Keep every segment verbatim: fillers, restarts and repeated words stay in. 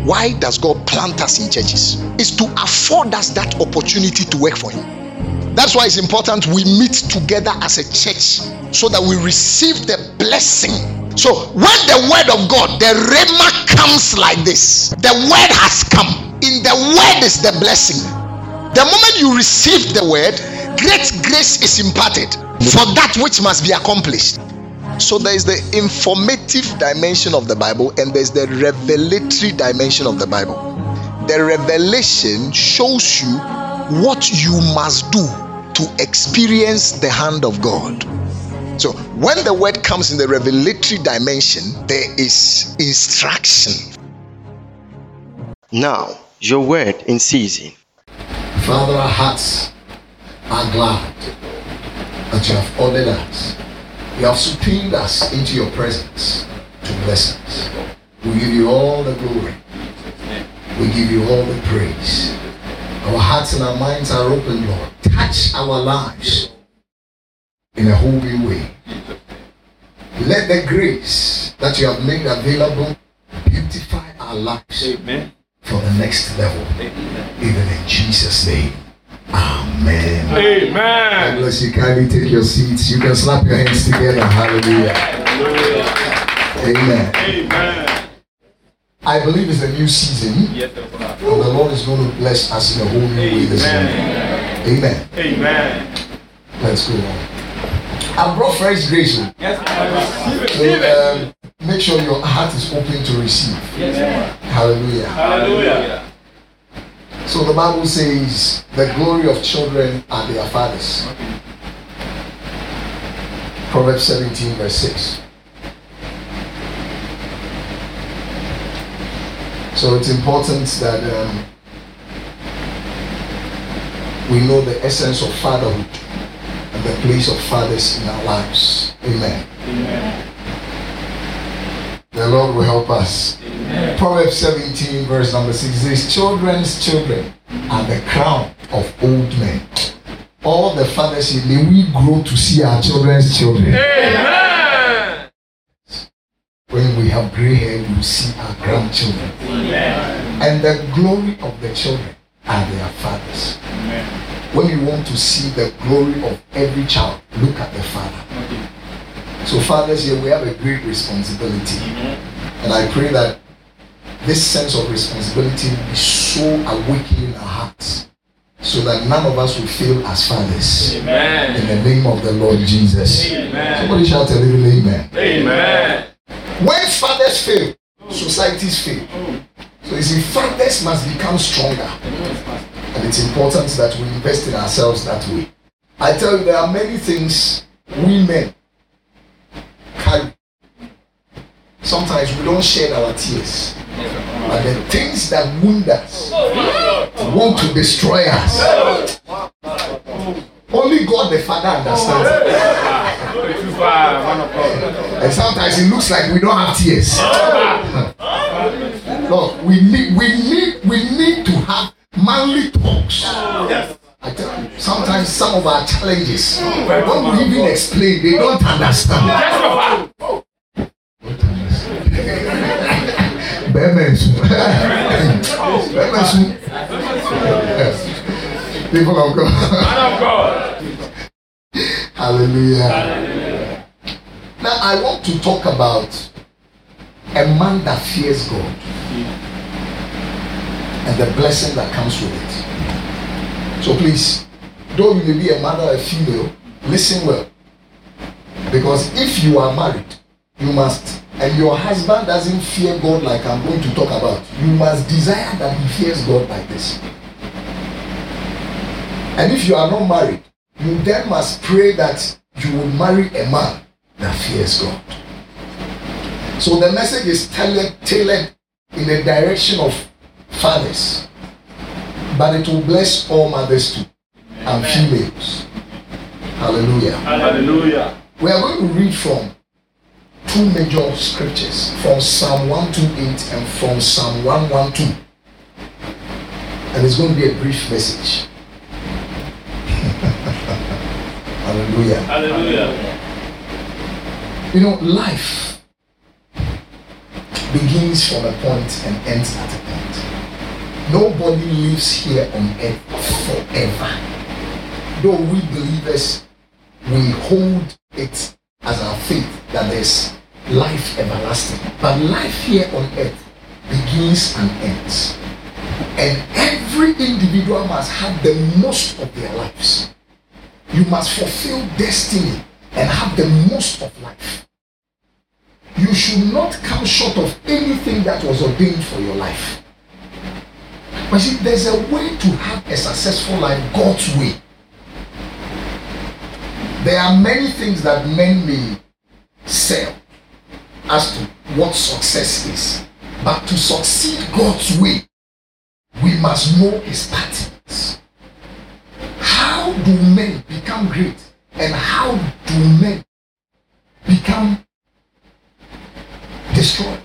Why does God plant us in churches? It's to afford us that opportunity to work for Him. That's why it's important we meet together as a church so that we receive the blessing. So when the word of God, the rhema, comes like this, the word has come. In the word is the blessing. The moment you receive the word, great grace is imparted for that which must be accomplished. So there is the informative dimension of the Bible and there's the revelatory dimension of the Bible. The revelation shows you what you must do to experience the hand of God. So when the word comes in the revelatory dimension, there is instruction. Now, your word in season. Father, our hearts are glad that you have ordered us. You have supreme us into your presence to bless us. We give you all the glory. We give you all the praise. Our hearts and our minds are open, Lord. Touch our lives in a holy way. Let the grace that you have made available beautify our lives. Amen. For the next level. Amen. Even in Jesus' name. Amen. Amen. God bless you. Kindly take your seats. You can slap your hands together. Hallelujah. Hallelujah. Amen. Amen. I believe it's a new season. Yes, and the Lord is going to bless us in a whole new way this morning. Amen. Amen. Let's go on. I brought fresh grace. Yes, so, um, make sure your heart is open to receive. Yes, hallelujah. Hallelujah. So the Bible says the glory of children are their fathers. Okay. Proverbs seventeen verse six. So it's important that um, we know the essence of fatherhood and the place of fathers in our lives. Amen. Amen. The Lord will help us. Amen. Proverbs seventeen verse number six says, children's children are the crown of old men. All the fathers say, may we grow to see our children's children. Amen. When we have gray hair, we will see our grandchildren. Amen. And the glory of the children are their fathers. Amen. When you want to see the glory of every child, look at the father. Okay. So fathers here, we have a great responsibility. Mm-hmm. And I pray that this sense of responsibility will be so awakened in our hearts so that none of us will fail as fathers. Amen. In the name of the Lord Jesus. Amen. Somebody shout a little amen. Amen. When fathers fail, societies fail. So you see, fathers must become stronger. And it's important that we invest in ourselves that way. I tell you, there are many things we men carry. Sometimes we don't shed our tears. But the things that wound us, want to destroy us, only God the Father understands it. And sometimes it looks like we don't have tears. Look, we need, we need, we need to have manly talks. I tell you, sometimes some of our challenges, when we even explain, they don't understand. People of God. Hallelujah. Hallelujah. Now I want to talk about a man that fears God and the blessing that comes with it. So please, though you may be a mother or a female, listen well. Because if you are married, you must, and your husband doesn't fear God like I'm going to talk about, you must desire that he fears God like this. And if you are not married, you then must pray that you will marry a man that fears God. So the message is tailored, tailored in the direction of fathers, but it will bless all mothers too, and females. Hallelujah. Hallelujah. We are going to read from two major scriptures, from Psalm one twenty-eight and from Psalm one twelve. And it's going to be a brief message. Hallelujah. Hallelujah. You know, life, begins from a point and ends at a point. Nobody lives here on earth forever. Though we believers, we hold it as our faith that there's life everlasting. But life here on earth begins and ends. And every individual must have the most of their lives. You must fulfill destiny and have the most of life. You should not come short of anything that was ordained for your life. But see, there's a way to have a successful life God's way. There are many things that men may sell as to what success is. But to succeed God's way, we must know his patterns. How do men become great? And how do men become destroyed?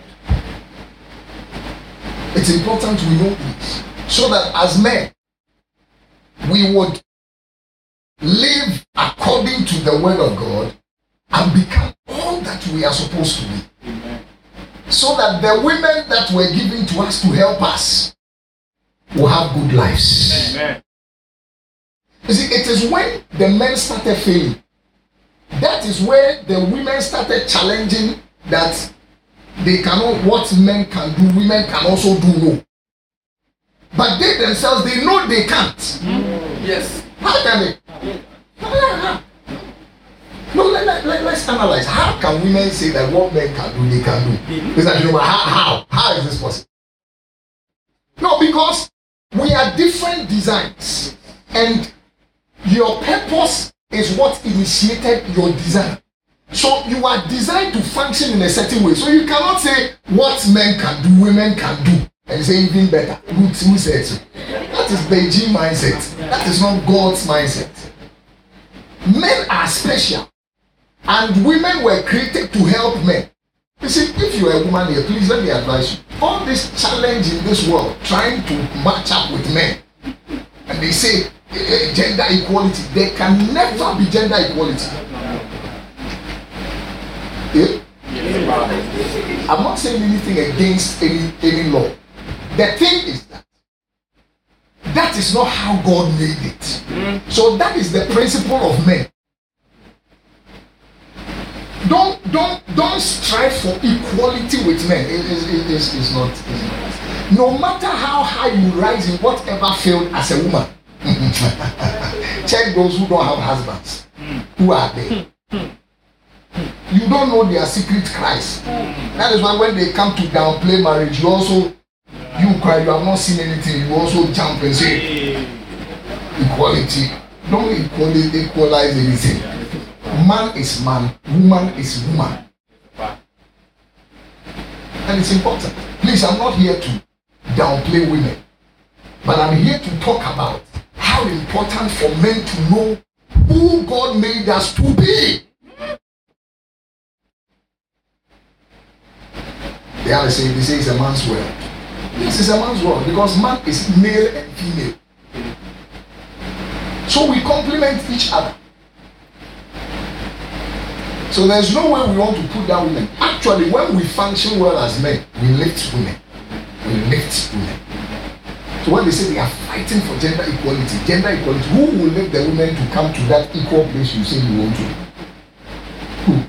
It's important we know this, so that as men, we would live according to the word of God and become all that we are supposed to be. Amen. So that the women that were given to us to help us will have good lives. Amen. You see, it is when the men started failing, that is where the women started challenging that they cannot, what men can do, women can also do no. But they themselves, they know they can't. Mm. Yes. How can they? No, let, let, let, let's analyze. How can women say that what men can do, they can do? It's like, you know, how, how? How is this possible? No, because we are different designs. And your purpose is what initiated your design. So you are designed to function in a certain way. So you cannot say what men can do, women can do, and say even better. Who, who said so? That is Beijing mindset. That is not God's mindset. Men are special, and women were created to help men. You see, if you are a woman here, please let me advise you. All this challenge in this world, trying to match up with men, and they say uh, gender equality, there can never be gender equality. Yeah? I'm not saying anything against any, any law. The thing is that that is not how God made it. Mm. So that is the principle of men. Don't don't don't strive for equality with men. It is it, it, it, it's not, it's not. No matter how high you rise in whatever field as a woman. Check those who don't have husbands. Mm. Who are they? You don't know their secret cries. That is why when they come to downplay marriage, you also, you cry, you have not seen anything, you also jump and say, equality. Don't equally equalize anything. Man is man, woman is woman. And it's important. Please, I'm not here to downplay women, but I'm here to talk about how important for men to know who God made us to be. They always say, they say it's a man's world. This is a man's world because man is male and female. So we complement each other. So there's no way we want to put down women. Actually, when we function well as men, we lift women. We lift women. So when they say they are fighting for gender equality, gender equality, who will lift the women to come to that equal place you say you want to? Who?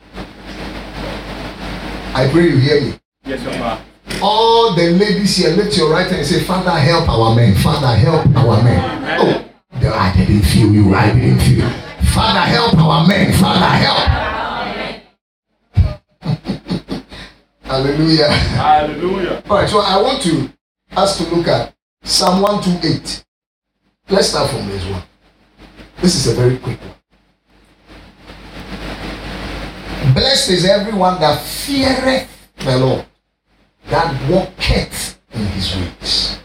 I pray you hear me. Yes, sir. All the ladies here, lift your right hand and say, Father, help our men. Father, help our men. Oh, I didn't feel you. I didn't feel you. Father, help our men. Father, help. Hallelujah. Hallelujah. All right, so I want to us to look at Psalm one twenty-eight. Let's start from this one. This is a very quick one. Blessed is everyone that feareth the Lord, that walketh in his ways.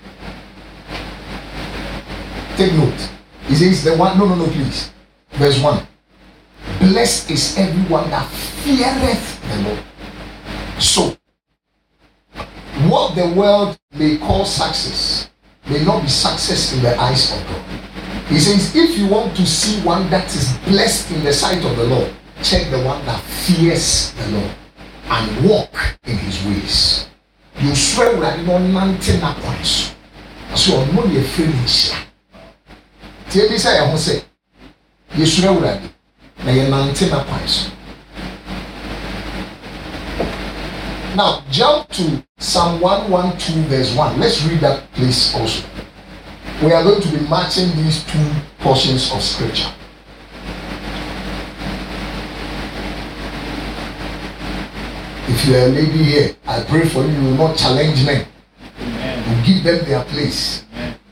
Take note. He says the one, no, no, no, please. Verse one. Blessed is everyone that feareth the Lord. So, what the world may call success may not be success in the eyes of God. He says, if you want to see one that is blessed in the sight of the Lord, check the one that fears the Lord and walk in his ways. wosoro awurade na ɔnante n'akwan so so ɔno yɛ firi nhyira tie bi sɛ yɛn ho sɛ yɛsoro awurade na yɛnante n'akwan so. Now jump to Psalm one twelve verse one. Let's read that place also. We are going to be matching these two portions of scripture. If you are a lady here, I pray for you, you will not challenge men. You give them their place.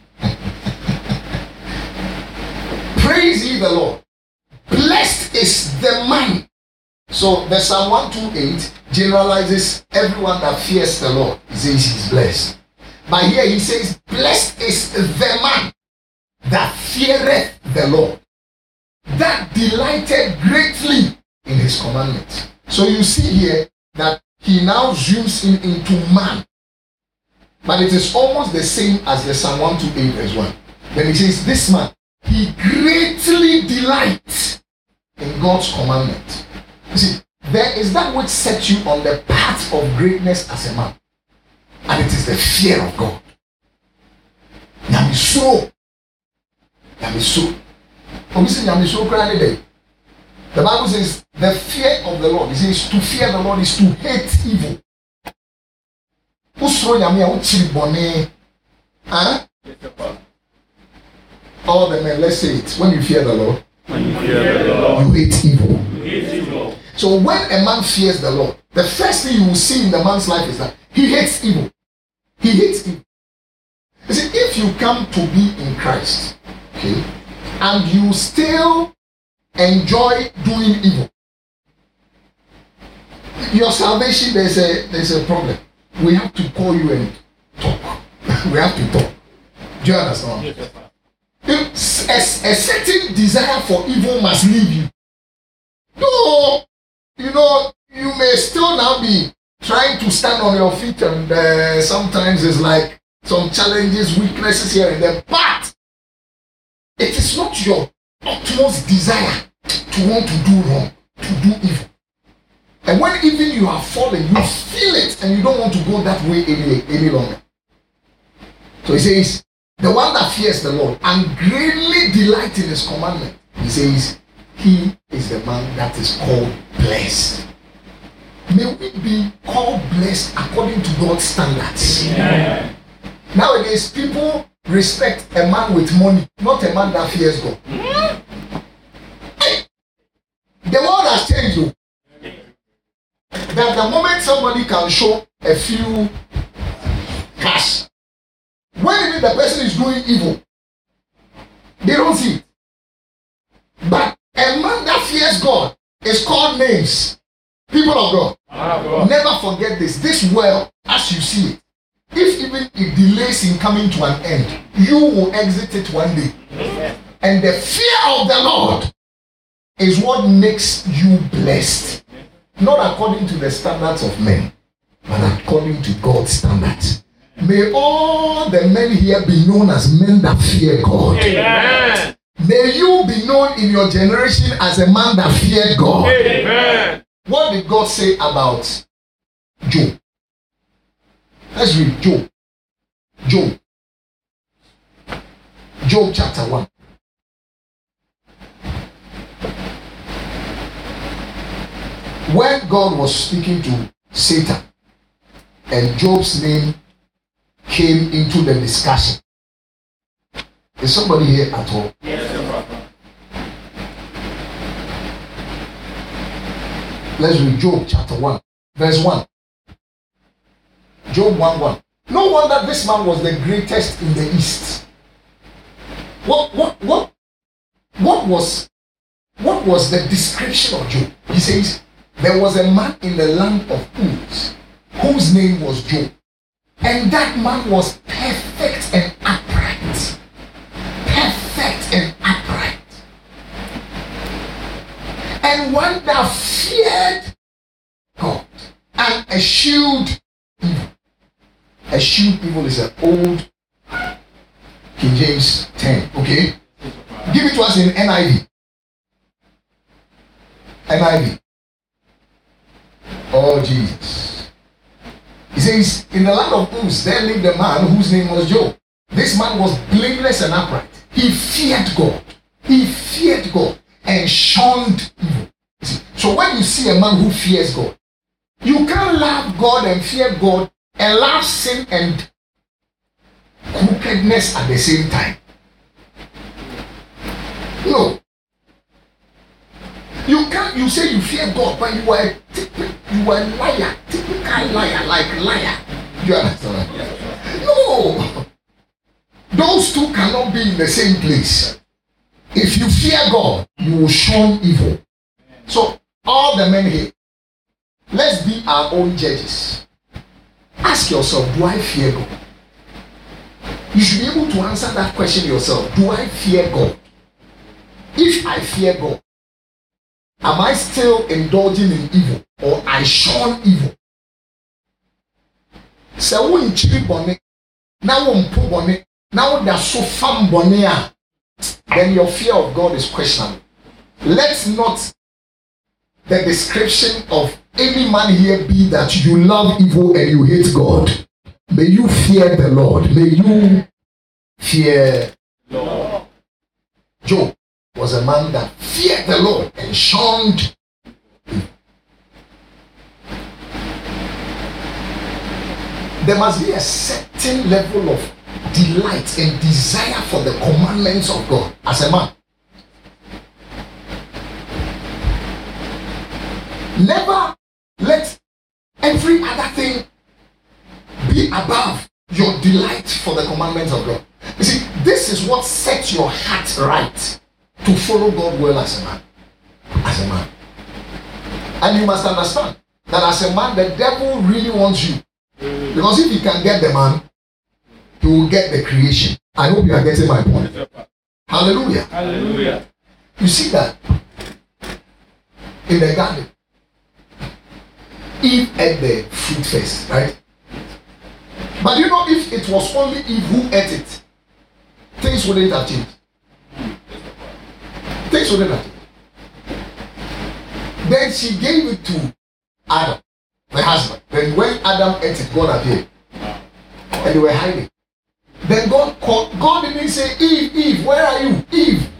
Praise ye the Lord. Blessed is the man. So the Psalm one twenty-eight generalizes everyone that fears the Lord. He says he's blessed. But here he says, blessed is the man that feareth the Lord, that delighted greatly in his commandments. So you see here that he now zooms in into man. But it is almost the same as the Psalm one twenty-eight verse one. Then he says, this man, he greatly delights in God's commandment. You see, there is that which sets you on the path of greatness as a man. And it is the fear of God. Yamiso. Yamiso. The Bible says the fear of the Lord. It says to fear the Lord is to hate evil. Huh? All the men, let's say it. When you fear the Lord, when you fear the Lord, you hate evil. You hate evil. So when a man fears the Lord, the first thing you will see in the man's life is that he hates evil. He hates evil. You see, if you come to be in Christ, okay, and you still enjoy doing evil, your salvation, there's a there's a problem. We have to call you and talk. We have to talk. Do you understand? Yes, a, a certain desire for evil must leave you. No, you know, you may still now be trying to stand on your feet, and uh, sometimes it's like some challenges, weaknesses here and there, but it is not your utmost desire to want to do wrong, to do evil. And when even you have fallen, you feel it and you don't want to go that way any, any longer. So he says, the one that fears the Lord and greatly delights in his commandment, he says, he is the man that is called blessed. May we be called blessed according to God's standards. Yeah. Nowadays, people respect a man with money, not a man that fears God. Mm. Hey, the world has changed, though. That the moment somebody can show a few cash, when even the person is doing evil, they don't see it. But a man that fears God is called names. People of God, God. Never forget this. This world, as you see it, if even it delays in coming to an end, you will exit it one day. And the fear of the Lord is what makes you blessed. Not according to the standards of men, but according to God's standards. May all the men here be known as men that fear God. Amen. May you be known in your generation as a man that feared God. Amen. What did God say about Job? Let's read Job. Job. Job chapter one. When God was speaking to Satan and Job's name came into the discussion. Is somebody here at all? Yes, sir. Let's read Job chapter one, verse one. Job one one. No wonder this man was the greatest in the East. What what what what was what was the description of Job? He says, there was a man in the land of Uz whose name was Job. And that man was perfect and upright. Perfect and upright. And one that feared God and eschewed evil. Eschewed evil is an old King James ten. Okay? Give it to us in N I V. N I V. Oh, Jesus. He says, in the land of Uz, there lived a man whose name was Job. This man was blameless and upright. He feared God. He feared God and shunned evil. So when you see a man who fears God, you can't love God and fear God and love sin and crookedness at the same time. No. You can't, you say you fear God, but you are you are a liar, typical liar, like liar. You understand? No. Those two cannot be in the same place. If you fear God, you will shun evil. So, all the men here, let's be our own judges. Ask yourself, do I fear God? You should be able to answer that question yourself. Do I fear God? If I fear God, am I still indulging in evil or I shun evil? So when you bonnet, now when poor bonnet, now that's so fun bonnet, then your fear of God is questionable. Let's not the description of any man here be that you love evil and you hate God. May you fear the Lord. May you fear Lord. Job was a man that feared the Lord and shunned evil. There must be a certain level of delight and desire for the commandments of God as a man. Never let every other thing be above your delight for the commandments of God. You see, this is what sets your heart right to follow God well as a man. As a man. And you must understand that as a man, the devil really wants you. Because if he can get the man, he will get the creation. I hope you are getting my point. Hallelujah. Hallelujah. You see that in the garden, Eve ate the fruit first, right? But you know, if it was only Eve who ate it, things wouldn't have changed. Things wouldn't have changed. Then she gave it to Adam, the husband. Then when Adam ate it, God appeared. And they were hiding. Then God called, God didn't say, Eve, Eve, where are you? Eve.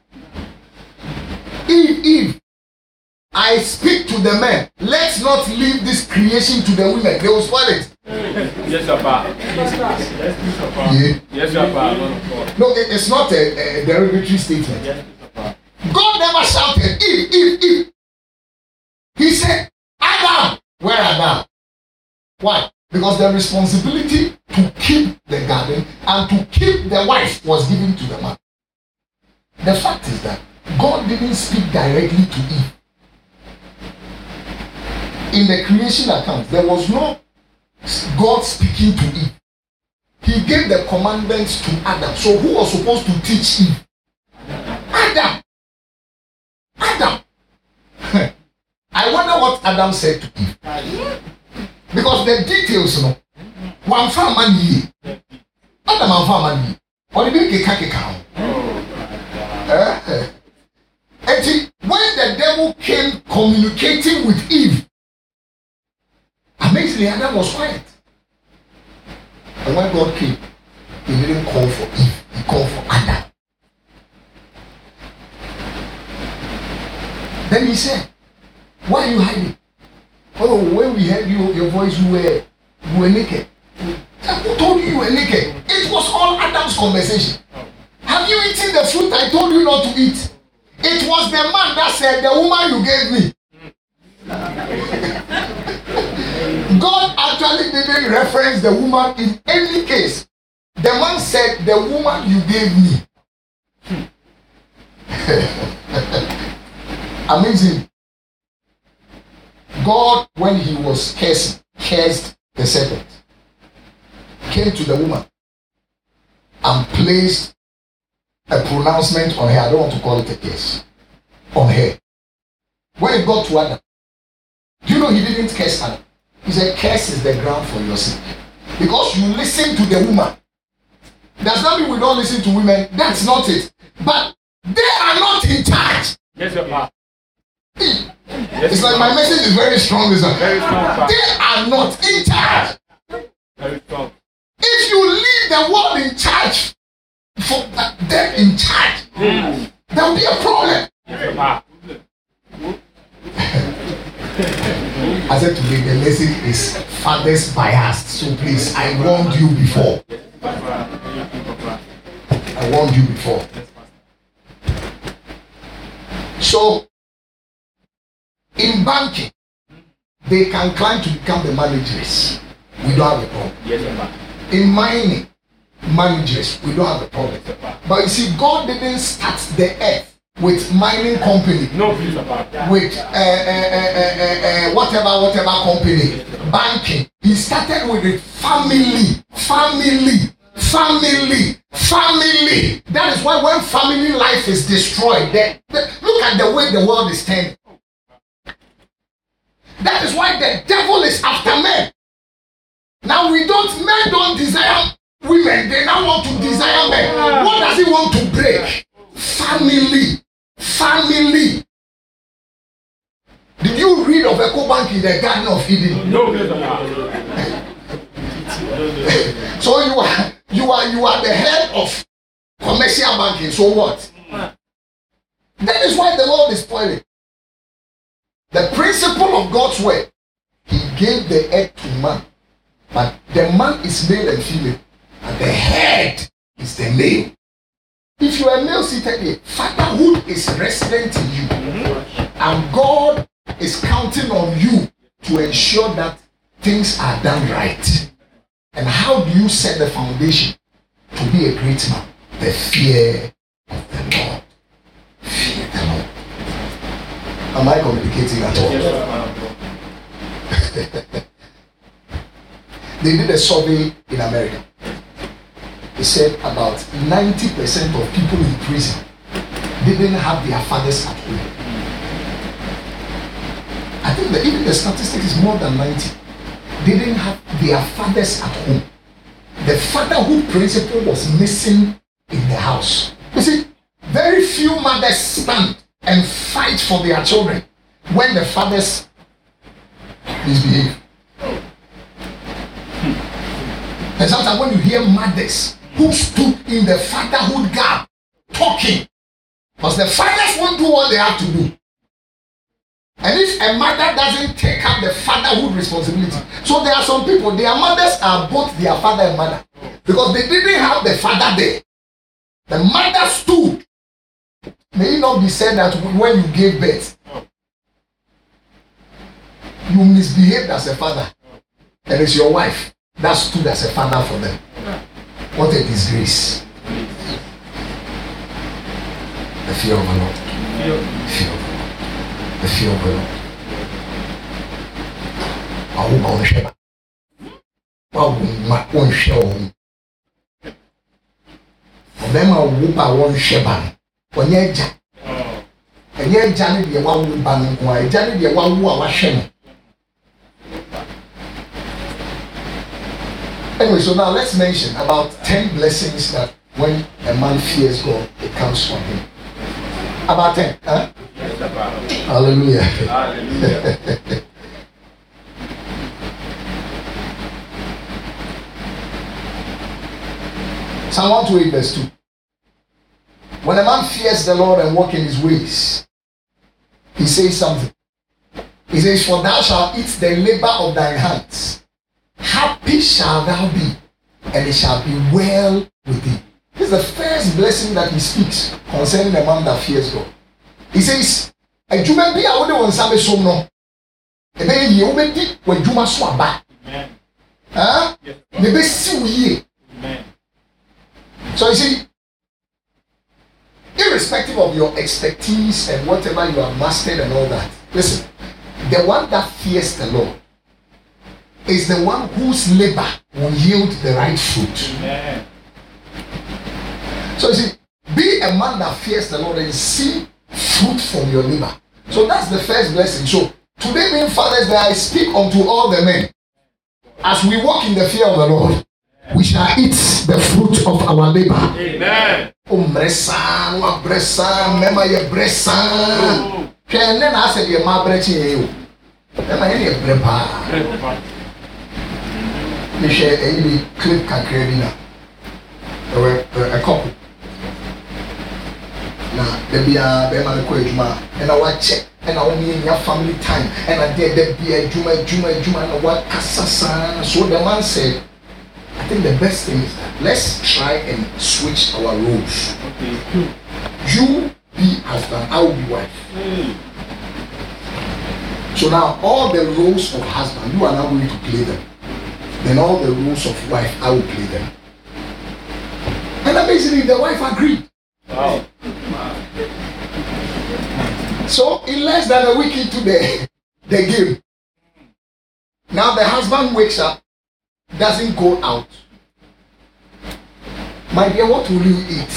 Eve, Eve. I speak to the men. Let's not leave this creation to the women. They will spoil it. Yes, Papa. Yes, Papa. Yeah. Yes, Papa. No, it, it's not a, a derogatory statement. Yes, Papa. God never shouted, Eve, Eve, Eve. He said, Adam, where are thou? Why? Because the responsibility to keep the garden and to keep the wife was given to the man. The fact is that God didn't speak directly to Eve. In the creation account, there was no God speaking to Eve. He gave the commandments to Adam. So who was supposed to teach Eve? Adam. Adam. I wonder what Adam said to Eve. Because the details, you know, one family, Adam and family, or the big kaka. And when the devil came communicating with Eve, amazingly, Adam was quiet. And when God came, he didn't call for Eve, he called for Adam. Then he said, why are you hiding? Oh, when we heard you, your voice, you were, you were naked. Who told you you were naked? It was all Adam's conversation. Have you eaten the fruit I told you not to eat? It was the man that said, the woman you gave me. God actually didn't reference the woman in any case. The man said, the woman you gave me. Amazing. God, when he was cursing, cursed the serpent, came to the woman and placed a pronouncement on her. I don't want to call it a curse. On her. When it got to Adam, do you know he didn't curse Adam? He said, curse is the ground for your sin. Because you listen to the woman. Does not mean we don't listen to women. That's not it. But they are not in charge. Yes, Papa. It's like my message is very strong. Very strong. They are not in charge. in charge, Mm. there will be a problem. Yes, Papa. I said today the lesson is fathers biased. So please, I warned you before. I warned you before. So in banking, they can climb to become the managers. We don't have a problem. Yes, Papa. In mining, managers, we don't have a problem. But you see, God didn't start the earth with mining company, No, please, Papa. with uh, uh, uh, uh, uh, whatever, whatever company, banking. He started with a family, family, family, family. That is why when family life is destroyed, the, the, look at the way the world is turning. That is why the devil is after men. Now we don't, men don't desire women, they now want to desire men. What does he want to break? Family. Family. Did you read of EcoBank in the Garden of Eden? No, please, Papa. So you are you are you are the head of commercial banking. So what? That is why the world is spoiling. The principle of God's word, He gave the earth to man, but the man is male and female, and the head is the male. If you are male seated here, fatherhood is resident in you, and God is counting on you to ensure that things are done right. And how do you set the foundation to be a great man? The fear of the Lord. Fear the Lord. Am I communicating at all? Yes, Papa. They did a survey in America. They said about ninety percent of people in prison didn't have their fathers at home. I think that even the statistic is more than ninety. They didn't have their fathers at home. The fatherhood principle was missing in the house. You see, very few mothers stand and fight for their children when the fathers misbehave. And sometimes when you hear mothers who stood in the fatherhood gap talking, because the fathers won't do what they have to do. And if a mother doesn't take up the fatherhood responsibility, so there are some people, their mothers are both their father and mother, because they didn't have the father there. The mother stood. May it not be said that when you gave birth, you misbehaved as a father, and it's your wife that stood as a father for them. What a disgrace. The fear of the Lord. The fear of the Lord. The fear of the Lord. Ahuba onsheba. Wawuma onsheba. Obema wuba onsheba. Onyeja. Onyeja ni de wawu ba nko a, eja ni de wawu a wahwe no. Anyway, so now let's mention about ten blessings that when a man fears God, it comes from him. About ten, huh? Hallelujah. Hallelujah. Psalm one twenty-eight verse two. When a man fears the Lord and walks in his ways, he says something. He says, for thou shalt eat the labor of thine hands. Happy shall thou be, and it shall be well with thee. This is the first blessing that he speaks concerning the man that fears God. He says, adwuma bi a wode won sabe som no ebe ye obedi wadwuma so aba. Amen. Huh? Ne be si wo ye. Amen. So you see, irrespective of your expertise and whatever you have mastered and all that, listen, the one that fears the Lord is the one whose labor will yield the right fruit. Amen. So you see, be a man that fears the Lord and see fruit from your labor. So that's the first blessing. So today being Father's Day, I speak unto all the men. As we walk in the fear of the Lord, we shall eat the fruit of our labor. Amen. Umbresa, umbresa, mema ye bresa. Can then I say, my brechi you. Mema ye brepa. You share any clip can create a couple. there be a be man ko adwuma and I watch check and I only in your family time and I there there be a adwuma adwuma adwuma and I what kasasa. So the man said, I think the best thing is that let's try and switch our roles. Okay. You be husband, I will be wife. Mm. So now all the roles of husband, you are now going to play them. Then all the roles of wife, I will play them. And amazingly, the wife agreed. Wow. So in less than a week into the, the game, now the husband wakes up, doesn't go out. My dear, what will you eat?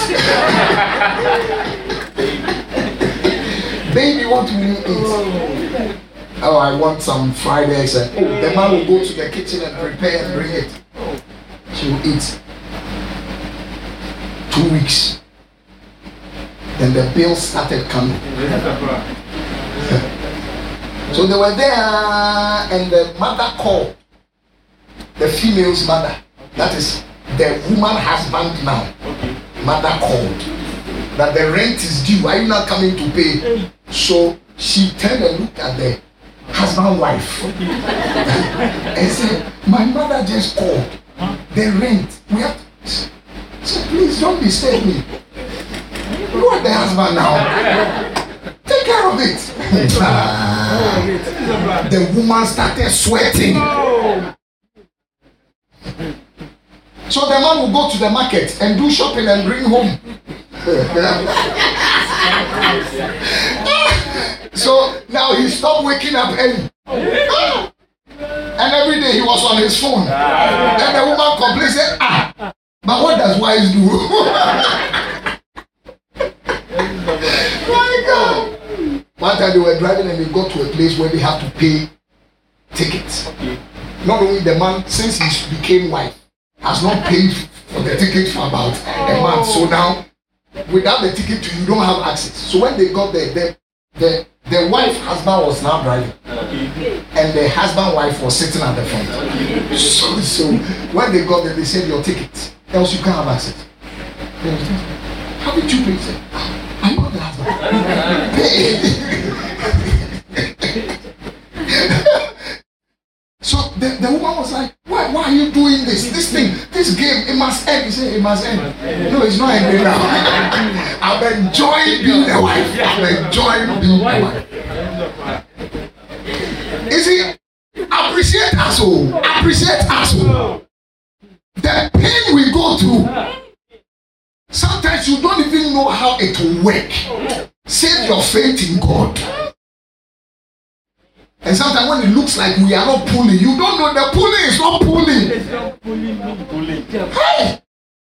Baby, what will you eat? Oh, I want some fried eggs. And oh, the man will go to the kitchen and prepare and bring it. She will eat. Two weeks. Then the bills started coming. So they were there and the mother called. The female's mother. That is the woman husband now. Mother called. That the rent is due. Are you not coming to pay? So she turned and looked at the husband wife and said, my mother just called. The rent. We have to. So please don't disturb me. Look at the husband now. Take care of it. The woman started sweating. So the man will go to the market and do shopping and bring home. So now he stopped waking up early. And every day he was on his phone. Then the woman complained, said, ah, but what does wives do? My God. One time they were driving and they got to a place where they have to pay tickets. Not only the man, since he became wife, has not paid for the ticket for about a month. So now, without the ticket, you don't have access. So when they got there, the the the wife husband was now driving, and the husband wife was sitting at the front. So, so when they got there, they said your ticket, else you can't have access. How did you pay? Said, ah, I'm not the husband. So the, the woman was like, why, why are you doing this? This thing, this game, it must end. He said, it must end. No, it's not ending now. I'm enjoying being the wife. I'm enjoying being the wife. You see, appreciate us all. Appreciate us all. The pain we go through, sometimes you don't even know how it will work. Save your faith in God. And sometimes when it looks like we are not pulling, you don't know the pulling is not pulling. It's not pulling, not pulling. Hey!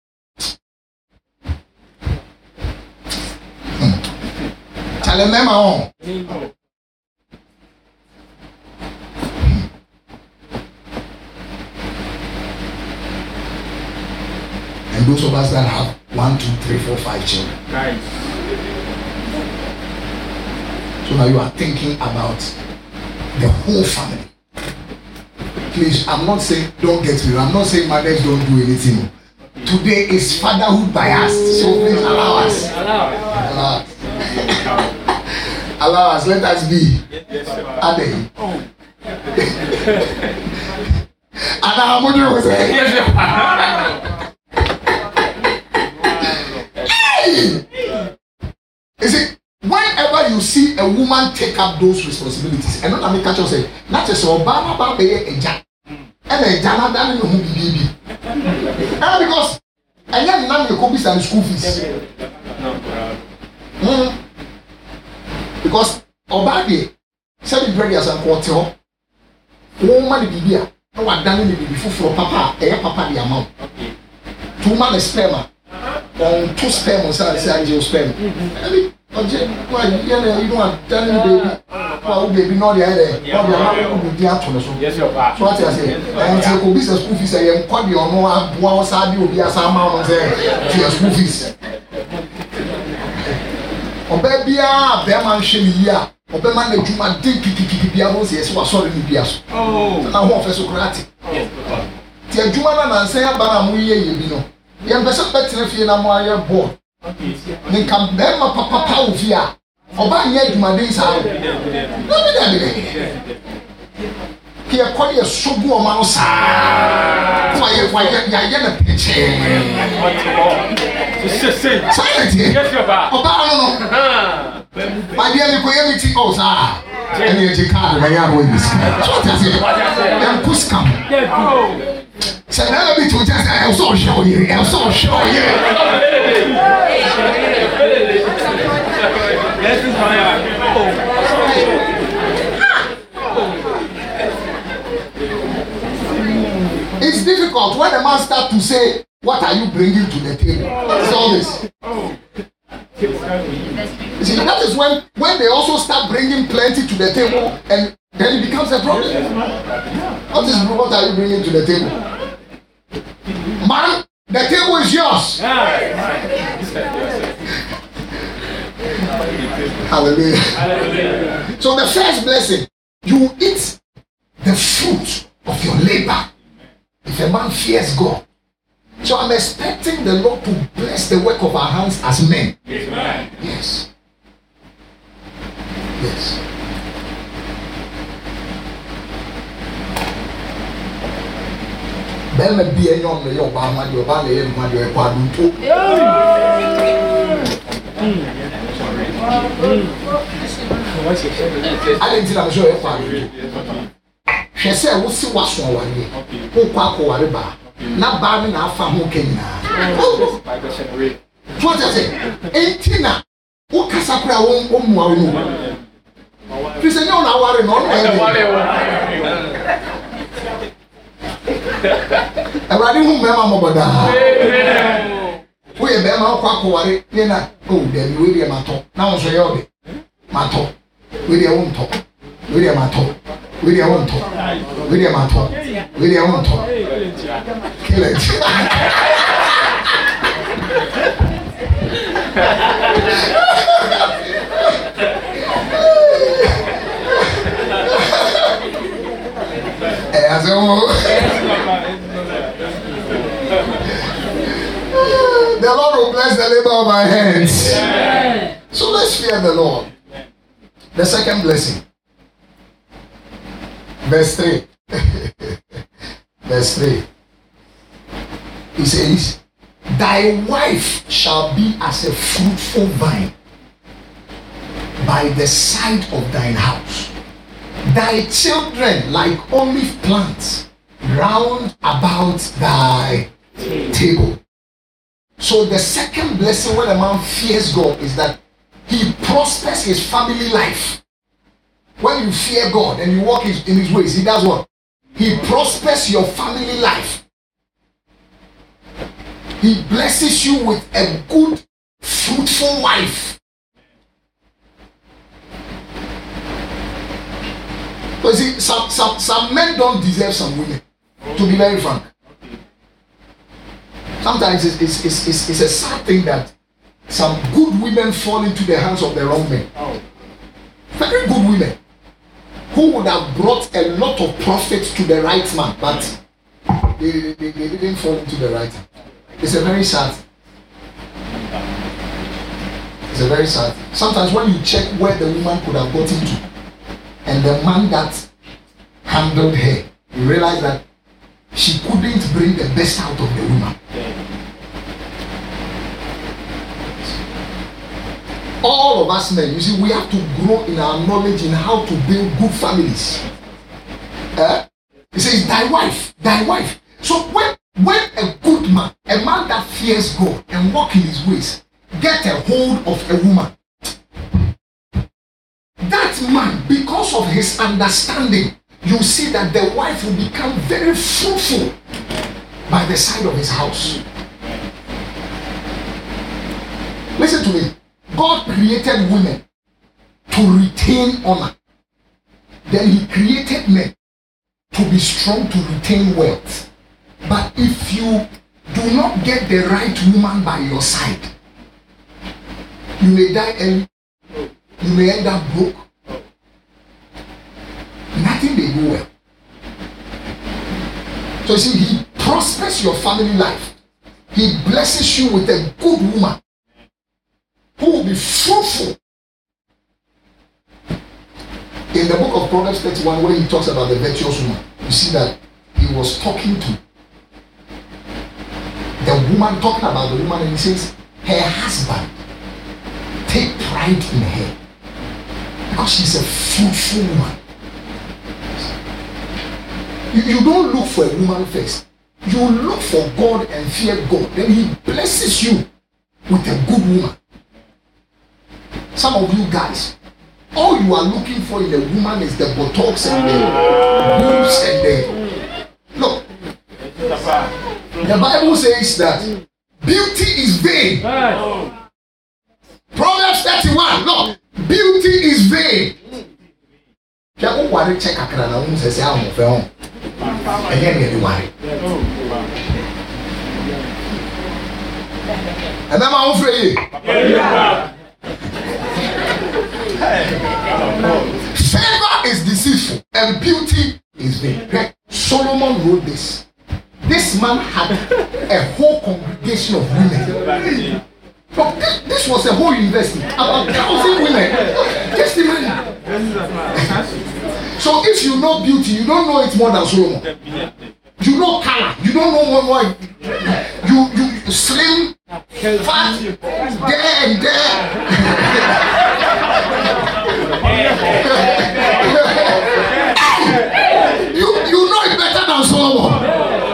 Tell them on. And those of us that have one, two, three, four, five children. Nice. So now you are thinking about the whole family. Please, I'm not saying, don't get me wrong, I'm not saying mothers don't do anything. Today is fatherhood by us, so please allow us. Allow us. Allow us, let us be. Ade. And I'm going to say, hey! Is it? Whenever you see a woman take up those responsibilities, and not make catch say, not just Obama, but be a jack, and a jana than who be baby. And because I am not your copies and school fees. Mm. Because Obama said the brothers and quarter, woman be here, no one done in the before for papa, a papa the amount. Two man is sperma, on two sperm on Saturday sperm. Ọjẹ wa yẹ na you know tell baby wa o baby no dey there no dey na o dey ato no so so what you say and say ko business school fees e nko dey ono aboa o sa dey obi asa ma no say your school fees oba bia be man hwe ni yi a oba man na dwuma din kikikiki bia mo say so sorry ni bia so oh na ho fe so krati ti adwuma na na nsan aba na mo ye ye bi no ye mpesa betre fie na mo aye board Nka bɛrima papa wo fi a ɔba nyɛ adwumaden saa o. Dabi dabi. Kiyɛ kɔ yɛ sobu ɔma no saa. Wa yɛ wa yɛ yɛ yɛ na pɛkyɛɛ. Silent yɛ. Ɔba no no. Madeɛ mi kɔ yɛ mi ti ɔ saa. Ɛni yɛ ti kaadi na yɛ abo yi sika. So ɔtɛ se ɛn ko sika mu. Sɛ ɛna bi ti o kyɛ sɛ ɛwɔ sɔ ɔhyɛ ɔyɛ ɛwɔ sɔ ɔhyɛ ɔyɛ. It's difficult when a man starts to say, "What are you bringing to the table?" It's all this. You see, that is when when they also start bringing plenty to the table, and then it becomes a problem. What is what are you bringing to the table? Man, the table is yours. Hallelujah. Hallelujah. So the first blessing, you eat the fruit of your labor. If a man fears God. So I'm expecting the Lord to bless the work of our hands as men. Amen. Yes. Yes. Bẹ́ẹ̀ni bí ẹ̀yàn ọ̀nà yẹ ọba amadi ọba lè yẹ ọmọdé ẹ̀kọ́ àdúntò. Alẹ́ ntí nàá sọ ẹ̀kọ́ àdúntò. Hwẹ́ sẹ́ wọ́n sì wá sùn ọ̀wárẹ̀ wọ́n kọ́ akọ̀wárẹ̀ bá na bá mi nà afa ho kẹ́nyìnà. Fún ọ̀tẹ̀ sẹ́ ẹ̀ntì nà wọ́n kásá kúrẹ́ àwọn wọ́n mú àwọn ọmọ. Fi sẹ́ ní ọ̀nà awárẹ̀ nà ọ̀nà ẹ̀yẹ. Awurade hu mẹ́ma mọ̀ bọ̀ dáa. Wọ́n yẹ bẹ́ẹ̀ máa kọ́ akọ̀wárẹ̀ ní ẹ̀nà ó dẹ̀bi wọ́n yẹ máa tọ̀ náà wọ́n sọ yẹ ọ̀dẹ̀ máa tọ̀ wọ́n yẹ wọ́n tọ̀ wọ́n yẹ máa tọ̀ wọ́n yẹ wọ́n tọ̀ wọ́n yẹ máa tọ̀ wọ́n yẹ wọ́n tọ̀ kill it. Ẹ ase wo. The Lord will bless the labor of our hands. So let's fear the Lord. The second blessing. Verse three. Verse three. He says, "Thy wife shall be as a fruitful vine by the side of thine house. Thy children like olive plants round about thy table." So the second blessing when a man fears God is that he prospers his family life. When you fear God and you walk in his ways, he does what? He prospers your family life. He blesses you with a good, fruitful wife. But see, some, some, some men don't deserve some women, to be very frank. Sometimes it's, it's, it's, it's, it's a sad thing that some good women fall into the hands of the wrong men. Very good women who would have brought a lot of profit to the right man, but they, they, they didn't fall into the right hand. It's a very sad thing. It's a very sad thing. Sometimes when you check where the woman could have gotten to and the man that handled her, you realize that she couldn't bring the best out of the woman. All of us men, you see, we have to grow in our knowledge in how to build good families. Uh, he says, thy wife, thy wife. So when, when a good man, a man that fears God and walk in his ways, get a hold of a woman, that man, because of his understanding, you see that the wife will become very fruitful by the side of his house. Listen to me. God created women to retain honor. Then he created men to be strong to retain wealth. But if you do not get the right woman by your side, you may die early. You may end up broke. Nothing may go well. So you see, he prospers your family life. He blesses you with a good woman. who will be fruitful. In the book of Proverbs thirty-one, when he talks about the virtuous woman, you see that he was talking to the woman, talking about the woman, and he says, her husband take pride in her because she's a fruitful woman. You, you don't look for a woman first. You look for God and fear God. Then he blesses you with a good woman. Some of you guys, all you are looking for in a woman is the buttocks and the boobs and the... Look, the Bible says that beauty is vain. Proverbs thirty-one, look, beauty is vain. Can you check a who says, I'm a film? And then you worry. And then I'm afraid. Favor is deceitful and beauty is vain. Solomon wrote this. This man had a whole congregation of women. But this, this was a whole university, about a thousand women. Just imagine. So if you know beauty, you don't know it more than Solomon. You know color, you don't know more. more. You you slim, fat, there and there. you you know it better than Solomon.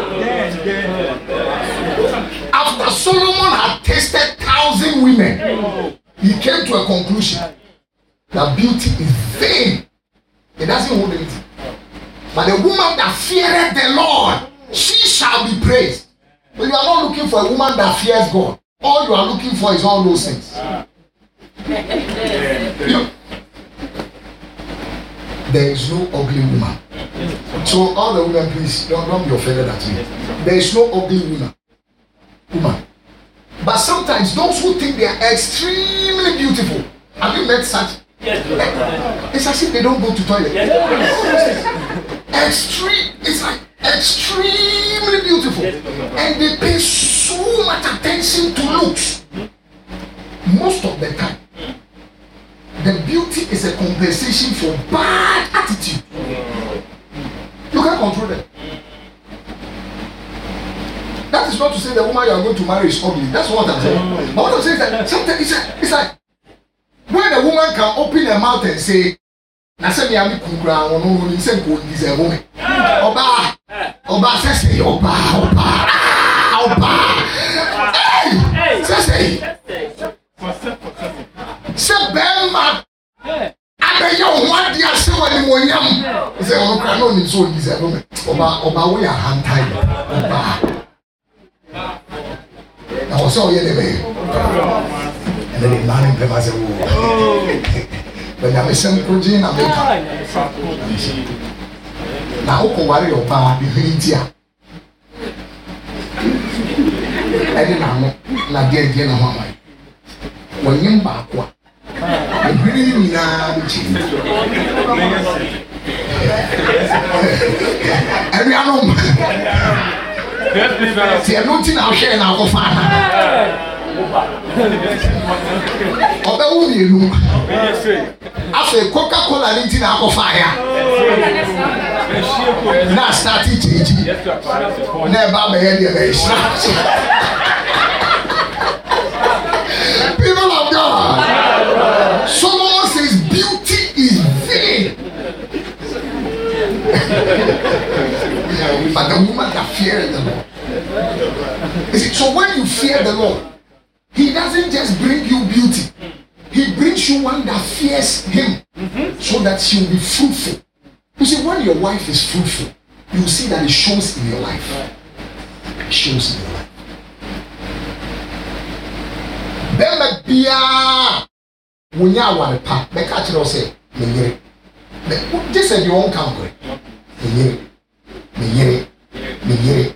After Solomon had tasted thousand women, he came to a conclusion that beauty is vain. It doesn't hold anything. But the woman that feareth the Lord, she shall be praised. But you are not looking for a woman that fears God. All you are looking for is all those things. You, there is no ugly woman. So all the women, please don't, don't be offended at me. There is no ugly woman. Woman. But sometimes those who think they are extremely beautiful, have you met such? It's as if they don't go to toilet. Extreme, it's like extremely beautiful, and they pay so much attention to looks. Most of the time, the beauty is a compensation for bad attitude. You can't control them. That is not to say the woman you are going to marry is ugly. That's what I'm saying. But what I'm saying is that sometimes it's like, it's like when a woman can open her mouth and say, "Na say me am kukura ono no ni say ko deserve me." Oba, oba say say oba, oba, oba. Hey, say say. Say Bema. Abe yo one dia say wani monyam. Say ono kra no ni so deserve me. Oba, oba we are hand tied. Oba. Na o so ye de be. And then the man in Pema said, "Oh, but I'm a simple gene. I'm a now, who worry about the Hindia? I didn't know, like getting a woman. When you're back, the green now, every animal. See, I'm not in our share now of fire. Ọbẹ̀ wù mí ìlú afẹ́ Coca-Cola ní ti náà kọ́ fàáyà náà start ìjìjì náà ẹ̀ bá bẹ̀yẹ̀ ní ẹ̀ ṣá. People of God, Solomon says beauty is vain. But the woman that fears the Lord. You see, so when you fear the Lord, He doesn't just bring you beauty. He brings you one that fears Him, mm-hmm. so that she will be fruitful. You see, when your wife is fruitful, you see that it shows in your life. It shows in your life. Then the beer, when you are one part, the catcher will say, "Me this is your own country. Me me me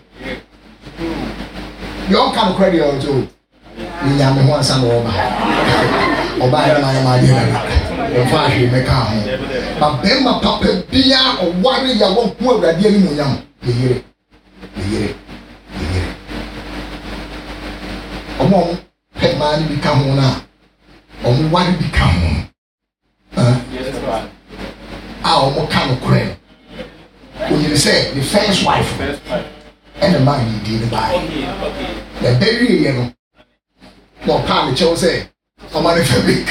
your own kind of credit also." Ni ya me ho ansa no oba oba ya na ya ma de na o fa hwe me ka ho ba be ma papa bia o ware ya won ku awurade ani mo yam ye yire ye yire ye yire omo pe ma ni bi ka ho na one become uh our more kind of crane. When you say the first wife and the man you did buy the baby, you know, no kind of child say, I'm on a big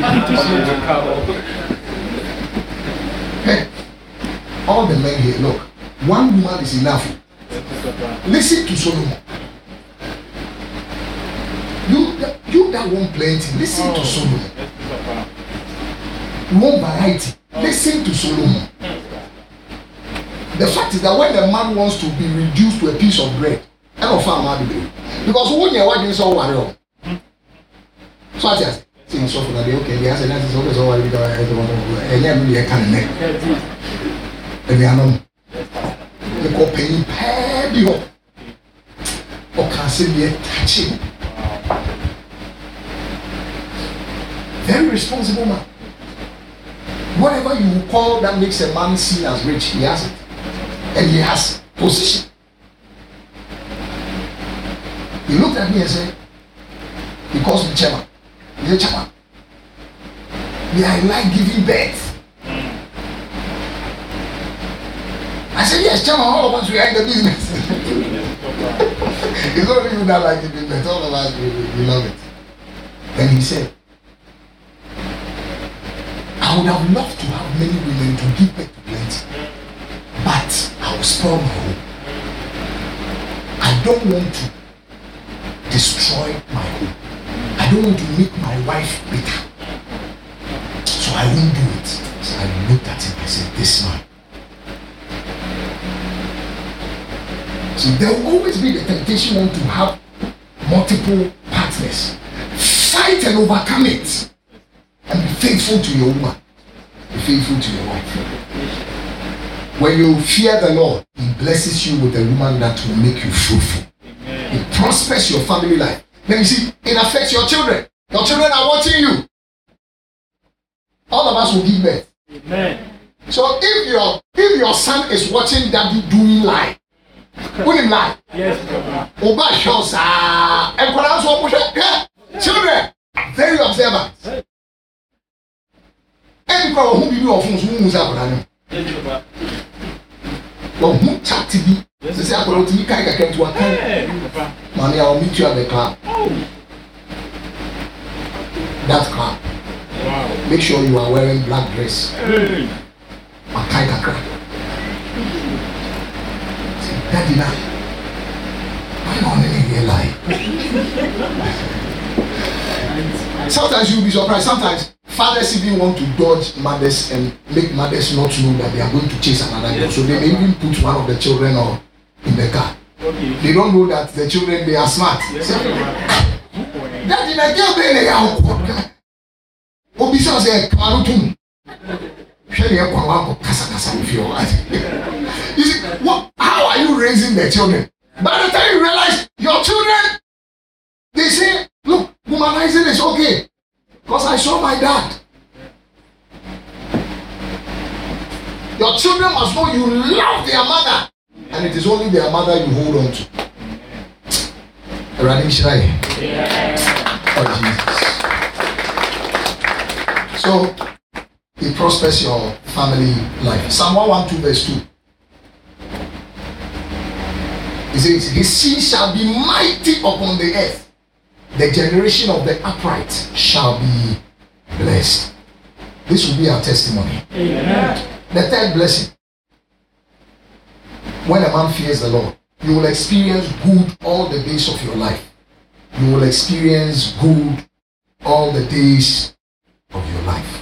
hey, all the men here, look, one woman is enough. Listen to Solomon. You, you that want plenty, listen oh. to Solomon. You want variety, listen to Solomon. The fact is that when the man wants to be reduced to a piece of bread, I don't find mad with because when you're watching so worry. So I just say so for the day, okay, yes, and that is always all worry because and then really I can't make. And they are not the company pay you or can say be touching. Very responsible man. Whatever you call that makes a man seen as rich, he has it. And he has position. He looked at me and said, he calls me chairman. He said, chairman, yeah, I like giving birth. I said, yes, chairman, all of us, we are in the business. It's not even that like giving birth, all of us, we, we love it. Then he said, I would have loved to have many women to give birth to plenty, but I will spoil my home. I don't want to destroy my home. I don't want to make my wife bitter. So I won't do it. So I looked at him and said, this man. So there will always be the temptation to have multiple partners. Fight and overcome it. And be faithful to your woman. Be faithful to your wife. When you fear the Lord, He blesses you with a woman that will make you fruitful. Amen. It prospers your family life. Then you see, it affects your children. Your children are watching you. All of us will give birth. Amen. So if your if your son is watching daddy doing lie, put him lie. Yes. Oba shows ah, and for us children very observant. And for who be your phones who is up on well, who chat to be? This is how to be kind of to a money. I'll meet you at the club. That club. Wow. Make sure you are wearing black dress. Hey. Daddy, now, I'm on any lie. Sometimes you'll be surprised. Sometimes fathers even want to dodge mothers and make mothers not know that they are going to chase another girl. So they may even put one of the children or in the car. Okay. They don't know that the children, they are smart. Yes. So, that in a girl, they are Obisa say, Karutum. You see, what, how are you raising the children? By the time you realize your children, they say, look, womanizing is okay. Because I saw my dad. Your children must know you love their mother. And it is only their mother you hold on to. Running shy. Oh, Jesus. So, it prospers your family life. Psalm one twelve verse two. It says, his seed shall be mighty upon the earth. The generation of the upright shall be blessed. This will be our testimony. Amen. The third blessing. When a man fears the Lord, you will experience good all the days of your life. You will experience good all the days of your life.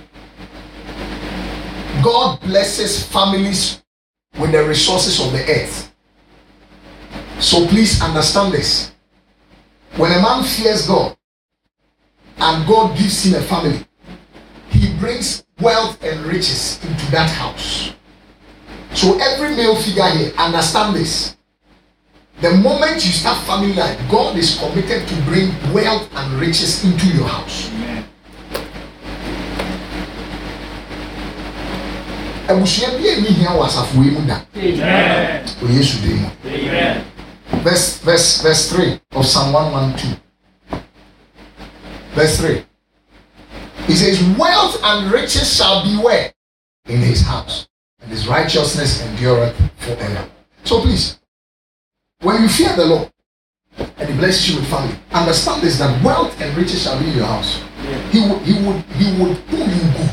God blesses families with the resources of the earth. So please understand this. When a man fears God and God gives him a family, He brings wealth and riches into that house. So every male figure here, understand this. The moment you start family life, God is committed to bring wealth and riches into your house. Amen. Amen. Verse, verse, verse three of Psalm one twelve. Verse three. He says, wealth and riches shall be where? In his house. And his righteousness endureth forever. So please, when you fear the Lord and he blesses you with family, understand this, that wealth and riches shall be in your house. He would, he would, he would do you good.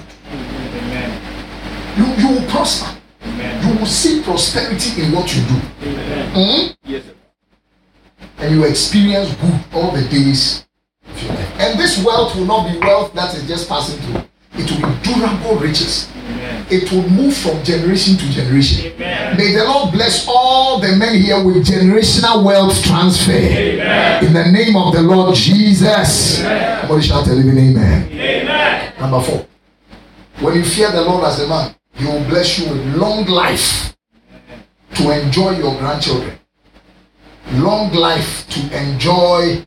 You, you will prosper. Amen. You will see prosperity in what you do. Mm-hmm. Yes, sir. And you experience good all the days of your life. And this wealth will not be wealth that is just passing through. It will be durable riches. Amen. It will move from generation to generation. Amen. May the Lord bless all the men here with generational wealth transfer. Amen. In the name of the Lord Jesus. Somebody shout a living amen. Amen. Number four. When you fear the Lord as a man, he will bless you with long life to enjoy your grandchildren. Long life to enjoy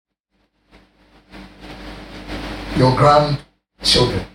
your grandchildren.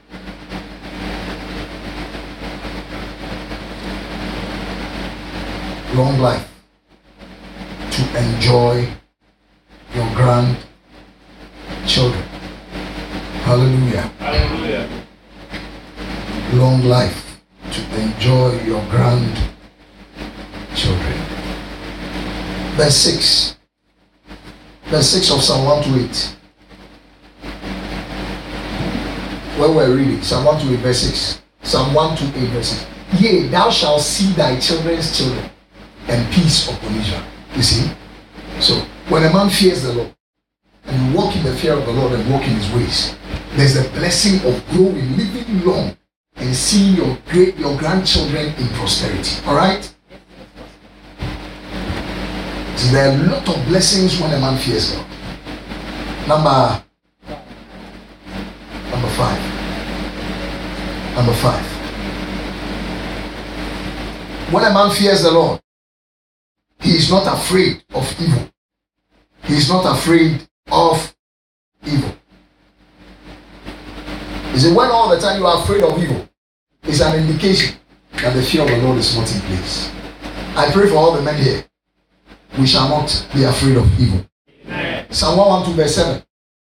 Long life to enjoy your grandchildren. Hallelujah. Hallelujah. Long life to enjoy your grandchildren. Verse six. Verse six of Psalm one twenty-eight. Where we're reading, Psalm one twenty-eight, verse six. Psalm one twenty-eight, verse six. Yea, thou shalt see thy children's children, and peace upon Israel. You see? So, when a man fears the Lord, and you walk in the fear of the Lord and walk in his ways, there's the blessing of growing, living long, and seeing your great, your grandchildren in prosperity. All right? So there are a lot of blessings when a man fears God. Number, number five. Number five. When a man fears the Lord, he is not afraid of evil. He is not afraid of evil. He said, when all the time you are afraid of evil, it's an indication that the fear of the Lord is not in place. I pray for all the men here. We shall not be afraid of evil. Amen. Psalm one twelve verse seven.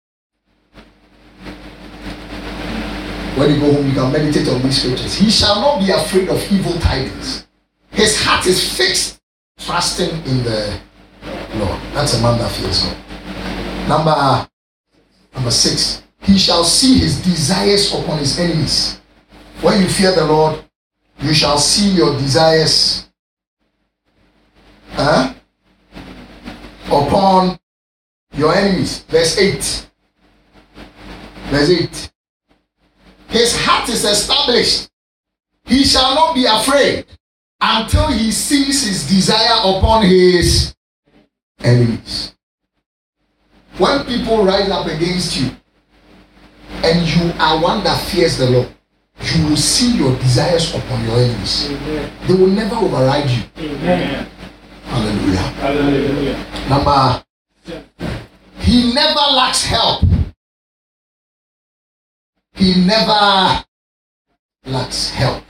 When you go home, you can meditate on these scriptures. He shall not be afraid of evil tidings. His heart is fixed, trusting in the Lord. That's a man that fears God. Number, number six. He shall see his desires upon his enemies. When you fear the Lord, you shall see your desires huh, upon your enemies. Verse eight. Verse eight. His heart is established. He shall not be afraid until he sees his desire upon his enemies. When people rise up against you, and you are one that fears the Lord, you will see your desires upon your enemies. Amen. They will never override you. Amen. Hallelujah. Hallelujah. Number, he never lacks help. He never lacks help.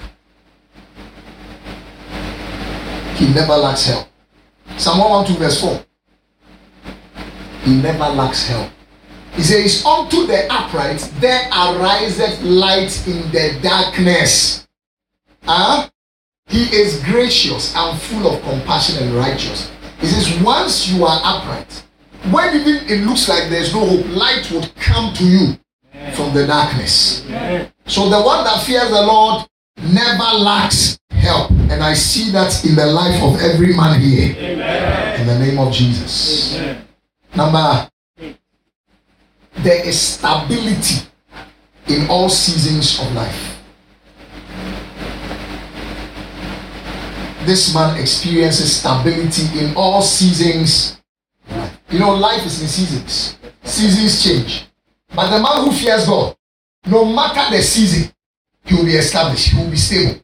He never lacks help. Psalm one twelve verse four. He never lacks help. He says, unto the upright there ariseth light in the darkness. Huh? He is gracious and full of compassion and righteous. He says, once you are upright, when even it looks like there's no hope, light would come to you from the darkness. Amen. So the one that fears the Lord never lacks help. And I see that in the life of every man here. Amen. In the name of Jesus. Amen. Number, there is stability in all seasons of life. This man experiences stability in all seasons of life. You know, life is in seasons. Seasons change. But the man who fears God, no matter the season, he will be established. He will be stable.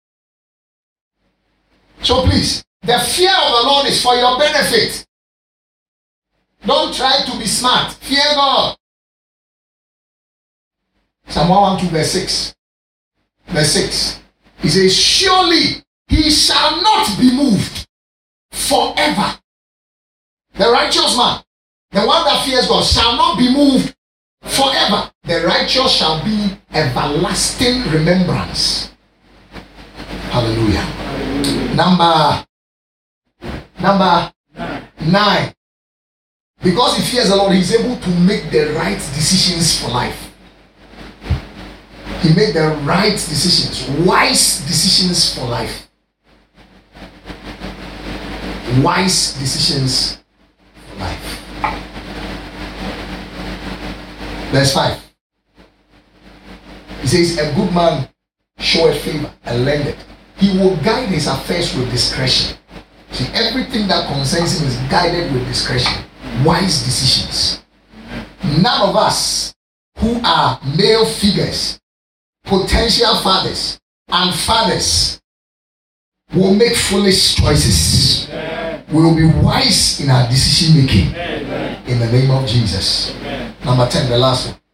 So please, the fear of the Lord is for your benefit. Don't try to be smart. Fear God. Psalm one twelve verse six. Verse six. He says, surely he shall not be moved forever. The righteous man, the one that fears God, shall not be moved forever. The righteous shall be everlasting remembrance. Hallelujah. Number, number nine. Because he fears the Lord, he is able to make the right decisions for life. He made the right decisions, wise decisions for life. Wise decisions for life. Verse five. He says, a good man showeth favor and lendeth. He will guide his affairs with discretion. See, everything that concerns him is guided with discretion. Wise decisions. None of us who are male figures, potential fathers, and fathers will make foolish choices. Amen. We will be wise in our decision making. Amen. In the name of Jesus. Amen. Number ten, the last one.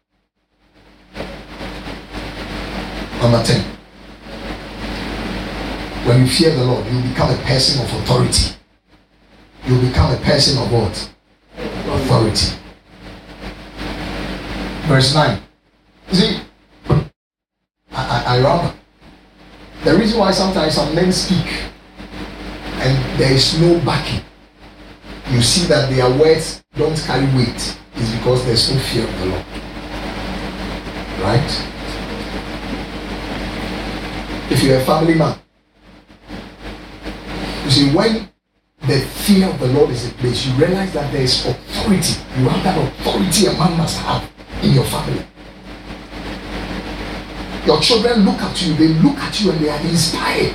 Number ten. When you fear the Lord, you become a person of authority. You become a person of what? Authority. Verse nine. You see, I, I, I remember the reason why sometimes some men speak and there is no backing, you see that their words don't carry weight, is because there's no fear of the Lord. Right? If you're a family man, you see, when the fear of the Lord is in place, you realize that there is authority. You have that authority a man must have in your family. Your children look at you, they look at you and they are inspired.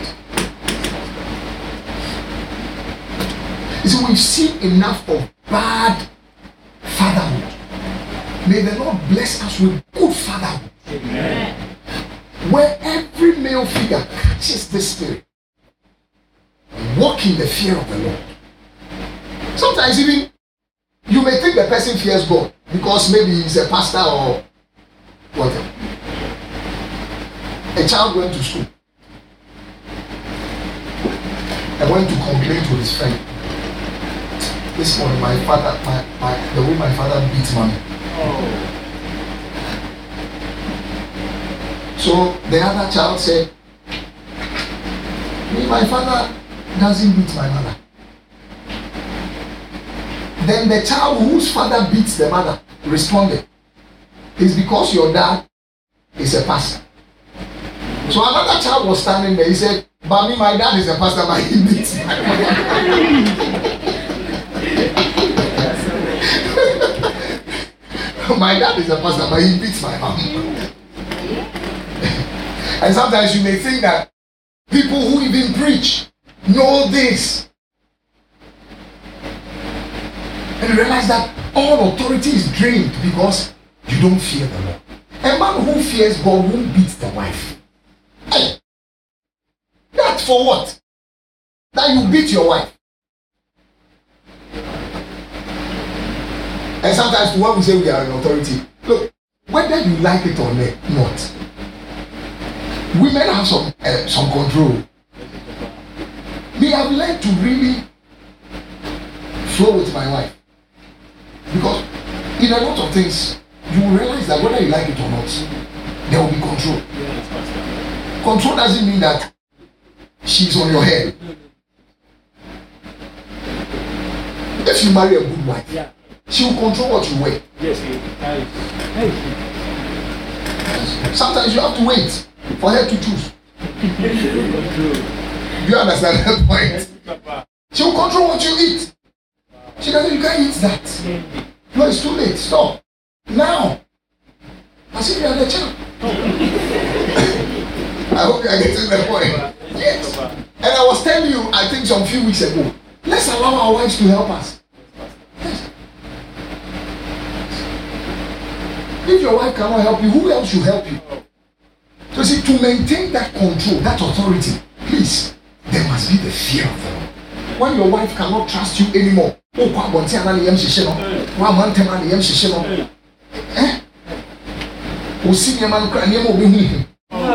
You see, we've seen enough of bad fatherhood. May the Lord bless us with good fatherhood. Amen. Where every male figure catches the spirit. Walk in the fear of the Lord. Sometimes even you may think the person fears God because maybe he's a pastor or whatever. A child went to school and went to complain to his friend. This morning, my father, my, my the way my father beats mommy. Oh. So the other child said, me, my father doesn't beat my mother. Then the child whose father beats the mother responded, it's because your dad is a pastor. So another child was standing there. He said, but me, my dad is a pastor, but he beats my mom. My dad is a pastor, but he beats my mom. And sometimes you may think that people who even preach know this. And you realize that all authority is drained because you don't fear the Lord. A man who fears God won't beat the wife. Hey, that for what? That you beat your wife. And sometimes when we say we are an authority, look, whether you like it or not, women have some uh, some control. Me, I've learned to really flow with my wife. Because in a lot of things, you will realize that whether you like it or not, there will be control. Control doesn't mean that she's on your head. If you marry a good wife, yeah, she will control what you wear. Yes, sometimes you have to wait for her to choose. Do you understand that point? She will control what you eat. She doesn't, you can't eat that. No, it's too late. Stop. Now. As if you are the child. I hope you are getting the point. Yes. And I was telling you, I think some few weeks ago, let's allow our wives to help us. Yes. If your wife cannot help you, who else should help you? So see, to maintain that control, that authority, please, there must be the fear of the Lord. When your wife cannot trust you anymore, oh, kwa bonti anani yem shishe no, kwa mante mani yem shishe no, eh? Osi ni manu kra ni yem obi hu.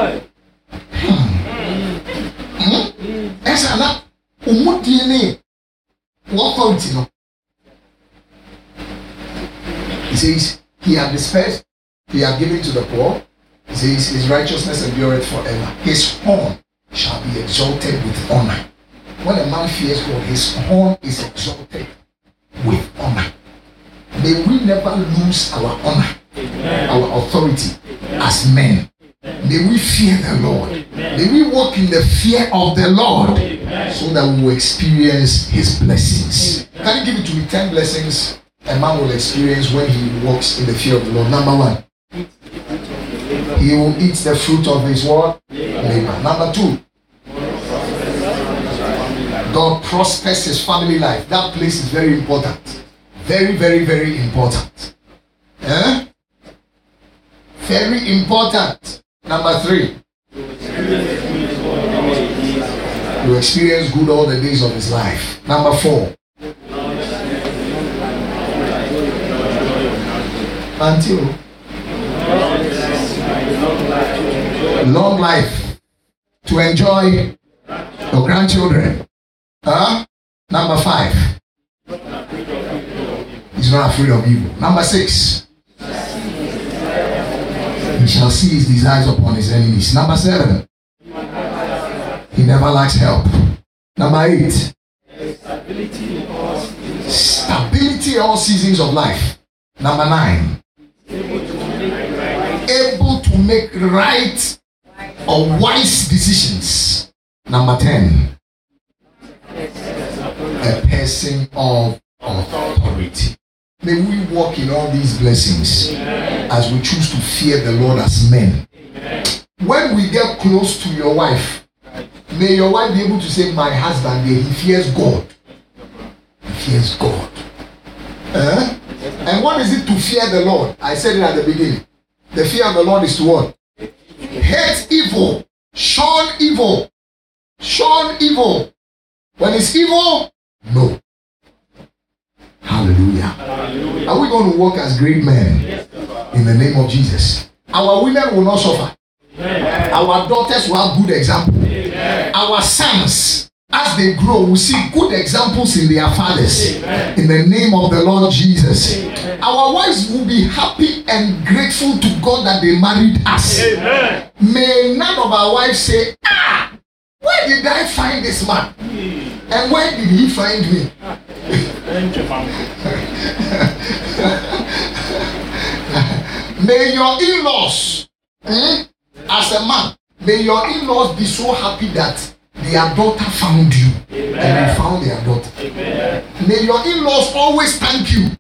Hmm. Esa na umudi ni authority no. He says he had dispersed he hath given to the poor. He says, his righteousness endureth forever. His horn shall be exalted with honor. When a man fears God, his horn is exalted with honor. May we never lose our honor, Amen. Our authority Amen. As men. May we fear the Lord. Amen. May we walk in the fear of the Lord, Amen. So that we will experience his blessings. Amen. Can you give it to me? Ten blessings a man will experience when he walks in the fear of the Lord. Number one, he will eat the fruit of his what? Labor. Number two, God prospers his family life. That place is very important. Very, very, very important. Eh? Very important. Number three, you experience good all the days of his life. Number four, until long life to enjoy your grandchildren. Huh? Number five, he's not afraid of evil. Number six, he shall see his desires upon his enemies. Number seven, he never lacks help. Number eight, stability in all seasons of life. Number nine, able to make right or wise decisions. Number ten, a person of authority. May we walk in all these blessings as we choose to fear the Lord as men. When we get close to your wife, may your wife be able to say, my husband, he fears God. He fears God. Uh? And what is it to fear the Lord? I said it at the beginning. The fear of the Lord is to what? Hate evil. Shun evil. Shun evil. When it's evil, no. Hallelujah. Hallelujah. Are we going to walk as great men? Yes, in the name of Jesus? Our women will not suffer. Amen. Our daughters will have good example. Amen. Our sons, as they grow, will see good examples in their fathers. Amen. In the name of the Lord Jesus. Amen. Our wives will be happy and grateful to God that they married us. Amen. May none of our wives say, ah, where did I find this man? And where did he find me? May your in-laws, eh, as a man, may your in-laws be so happy that their daughter found you. Amen. And they found their daughter. Amen. May your in-laws always thank you.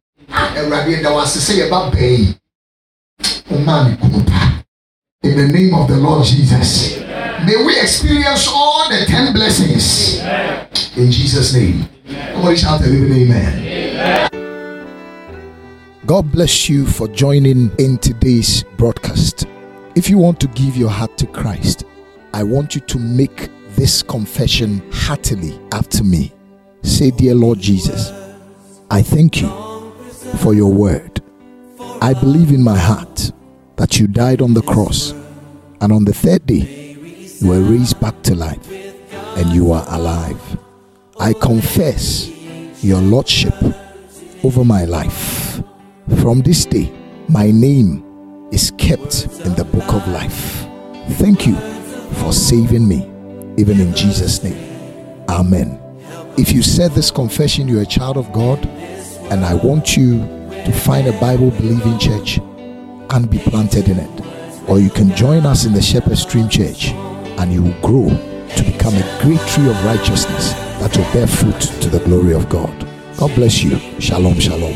In the name of the Lord Jesus. Amen. May we experience all the ten blessings. Amen. In Jesus' name. Somebody shout a living amen. Amen. God bless you for joining in today's broadcast. If you want to give your heart to Christ, I want you to make this confession heartily after me. Say, dear Lord Jesus, I thank you for your word. I believe in my heart that you died on the cross, and on the third day you were raised back to life, and you are alive. I confess your lordship over my life. From this day, my name is kept in the book of life. Thank you for saving me, even in Jesus' name. Amen. If you said this confession, you're a child of God, and I want you to find a Bible-believing church and be planted in it. Or you can join us in the Shepherd Stream Church, and you will grow to become a great tree of righteousness that will bear fruit to the glory of God. God bless you. Shalom, shalom.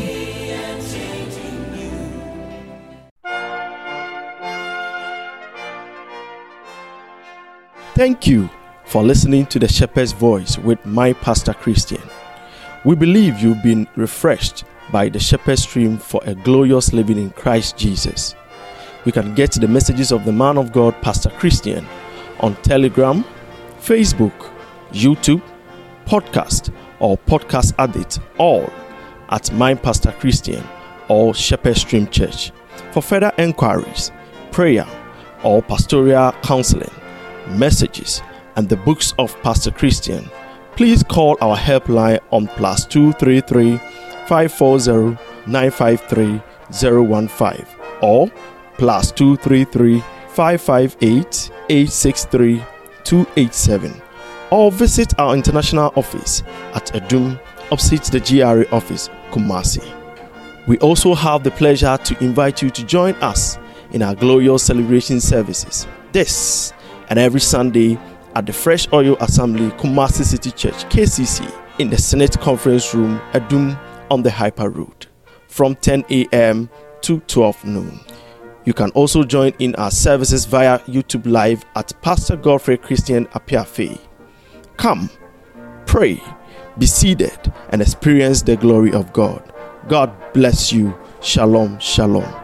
Thank you for listening to the Shepherd's Voice with my Pastor Christian. We believe you've been refreshed by the Shepherd Stream for a glorious living in Christ Jesus. You can get the messages of the man of God, Pastor Christian, on Telegram, Facebook, YouTube, podcast, or podcast addict, all at My Pastor Christian or Shepherd Stream Church. For further enquiries, prayer, or pastoral counseling, messages, and the books of Pastor Christian, please call our helpline on plus two three three, five four zero, nine five three, zero one five or plus two three three, five five eight, eight six three, two eight seven, or visit our international office at Edum, opposite the G R A office, Kumasi. We also have the pleasure to invite you to join us in our glorious celebration services this and every Sunday at the Fresh Oil Assembly, Kumasi City Church, K C C, in the Senate Conference Room, Edum, on the Hyper Road, from ten a.m. to twelve noon. You can also join in our services via YouTube Live at Pastor Godfrey Christian Apiafe. Come, pray, be seated, and experience the glory of God. God bless you. Shalom, shalom.